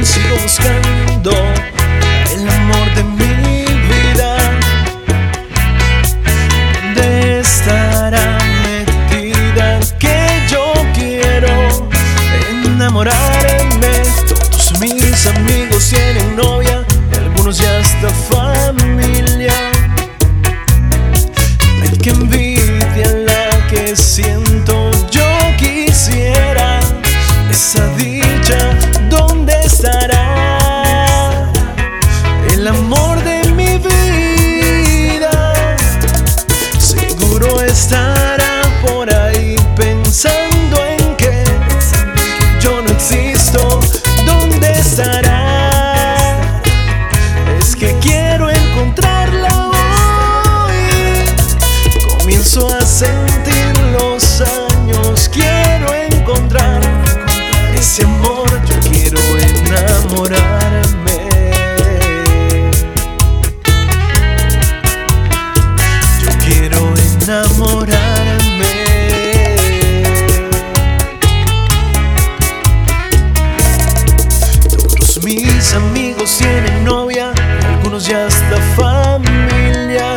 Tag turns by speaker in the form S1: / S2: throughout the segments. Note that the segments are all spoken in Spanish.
S1: sigo buscando el amor de mi vida. ¿Dónde estará metida que yo quiero enamorarme? Todos mis amigos tienen novia, algunos ya hasta familia. Ay, qué envidia la que siento, yo quisiera esa dicha. ¿Dónde estará el amor de mi vida? Seguro estará por ahí pensando en que yo no existo. ¿Dónde estará? Es que quiero encontrarla hoy. Comienzo a sentir los años, quiero encontrar ese amor, yo quiero enamorarme. Yo quiero enamorarme. Todos mis amigos tienen novia, algunos ya hasta familia.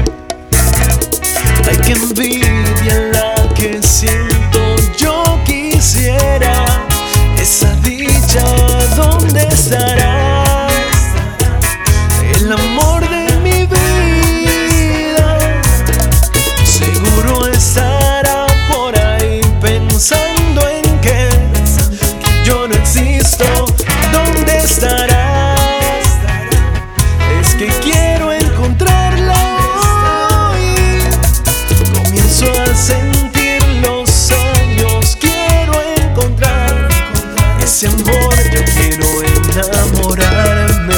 S1: Ay, qué envidia la que siento, yo quisiera esa dicha. ¿Dónde estará el amor de mi vida? Seguro estará por ahí pensando en que yo no existo. ¿Dónde estará? Es que quiero encontrarla hoy. Comienzo a sentir los años, quiero encontrar ese amor, yo quiero enamorarme.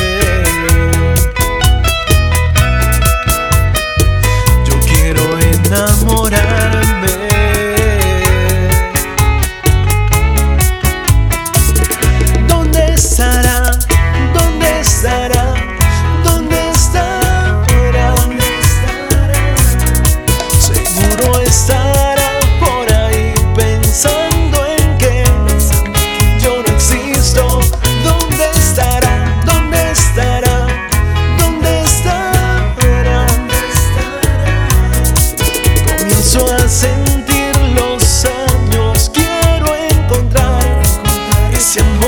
S1: Yo quiero enamorarme. ¿Dónde estará? ¿Dónde estará? ¿Dónde estará? Seguro estará por ahí pensando en que yo no existo. ¿Dónde estará? ¿Dónde estará? ¿Dónde estará? Comienzo a sentir los años, quiero encontrar ese amor.